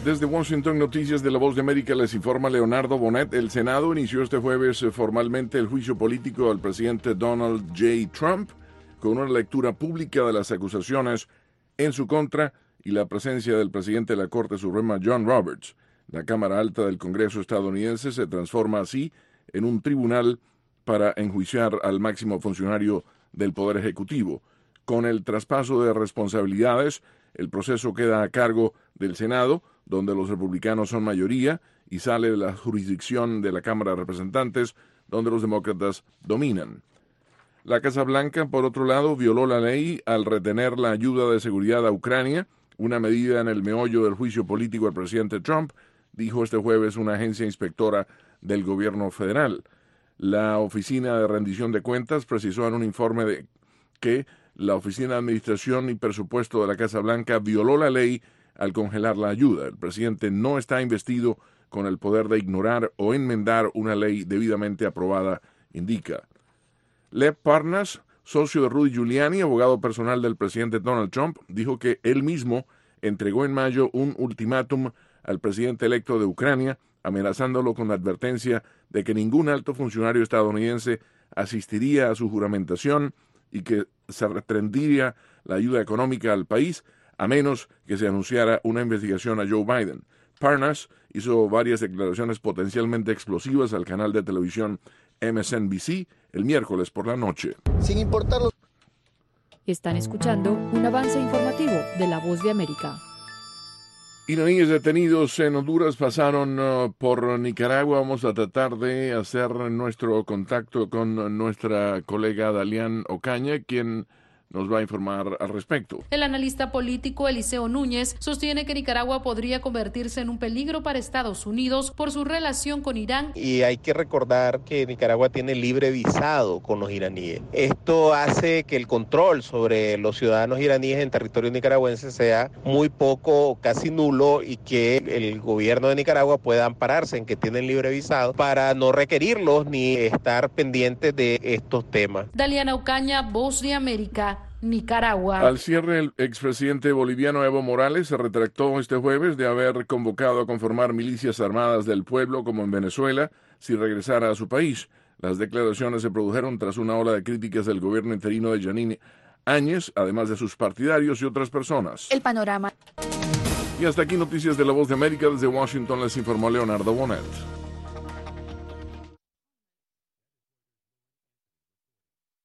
Desde Washington, Noticias de la Voz de América, les informa Leonardo Bonet. El Senado inició este jueves formalmente el juicio político al presidente Donald J. Trump, con una lectura pública de las acusaciones en su contra y la presencia del presidente de la Corte Suprema, John Roberts. La Cámara Alta del Congreso estadounidense se transforma así en un tribunal para enjuiciar al máximo funcionario del Poder Ejecutivo. Con el traspaso de responsabilidades, el proceso queda a cargo del Senado, donde los republicanos son mayoría, y sale de la jurisdicción de la Cámara de Representantes, donde los demócratas dominan. La Casa Blanca, por otro lado, violó la ley al retener la ayuda de seguridad a Ucrania, una medida en el meollo del juicio político al presidente Trump, dijo este jueves una agencia inspectora del gobierno federal. La Oficina de Rendición de Cuentas precisó en un informe que la Oficina de Administración y Presupuesto de la Casa Blanca violó la ley al congelar la ayuda. El presidente no está investido con el poder de ignorar o enmendar una ley debidamente aprobada, indica. Lev Parnas, socio de Rudy Giuliani, abogado personal del presidente Donald Trump, dijo que él mismo entregó en mayo un ultimátum al presidente electo de Ucrania, amenazándolo con la advertencia de que ningún alto funcionario estadounidense asistiría a su juramentación y que se restringiría la ayuda económica al país a menos que se anunciara una investigación a Joe Biden. Parnas hizo varias declaraciones potencialmente explosivas al canal de televisión MSNBC el miércoles por la noche. Sin importarlo. Están escuchando un avance informativo de La Voz de América. Iraníes detenidos en Honduras pasaron por Nicaragua. Vamos a tratar de hacer nuestro contacto con nuestra colega Dalian Ocaña, quien nos va a informar al respecto. El analista político Eliseo Núñez sostiene que Nicaragua podría convertirse en un peligro para Estados Unidos por su relación con Irán. Y hay que recordar que Nicaragua tiene libre visado con los iraníes. Esto hace que el control sobre los ciudadanos iraníes en territorio nicaragüense sea muy poco o casi nulo, y que el gobierno de Nicaragua pueda ampararse en que tienen libre visado para no requerirlos ni estar pendientes de estos temas. Daliana Ocaña, Voz de América, Nicaragua. Al cierre, el expresidente boliviano Evo Morales se retractó este jueves de haber convocado a conformar milicias armadas del pueblo como en Venezuela si regresara a su país. Las declaraciones se produjeron tras una ola de críticas del gobierno interino de Yanine Áñez, además de sus partidarios y otras personas. El panorama. Y hasta aquí Noticias de la Voz de América. Desde Washington les informó Leonardo Bonet.